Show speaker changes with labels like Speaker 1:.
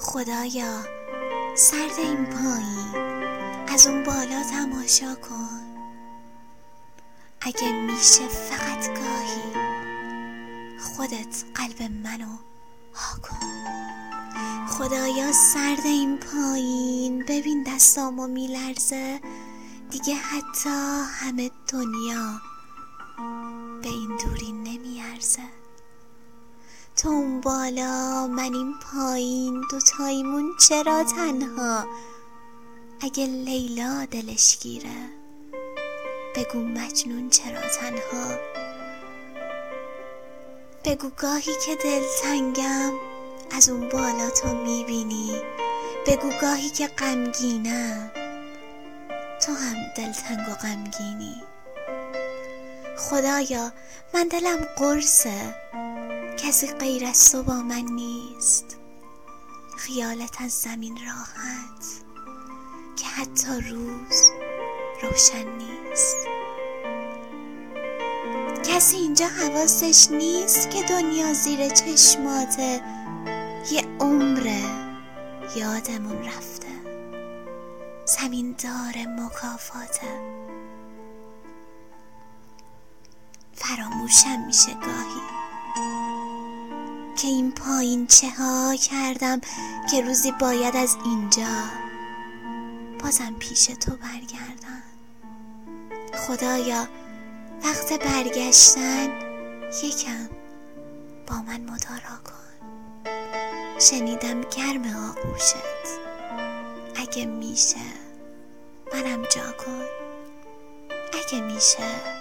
Speaker 1: خدایا سرد این پایین از اون بالا تماشا کن. اگه میشه فقط گاهی خودت قلب منو ها کن. خدایا سرد این پایین ببین دستامو میلرزه، دیگه حتی همه دنیا به این دوری نمیارزه. تو اون بالا من این پایین، دوتاییمون چرا تنها؟ اگه لیلا دلش گیره بگو مجنون چرا تنها؟ بگو گاهی که دلتنگم از اون بالا تو میبینی، بگو گاهی که غمگینم تو هم دلتنگ و غمگینی. خدایا من دلم قرصه، کسی غیر از تو با من نیست. خیالت از زمین راحت که حتی روز روشن نیست. کسی اینجا حواسش نیست که دنیا زیر چشماته، یه عمره یادمون رفته زمین داره مکافاته. فراموشم میشه گاهی که این پایین چه ها کردم که روزی باید از اینجا بازم پیش تو برگردم. خدایا وقت برگشتن یکم با من مدارا کن. شنیدم گرم آغوشت، اگه میشه منم جا کن. اگه میشه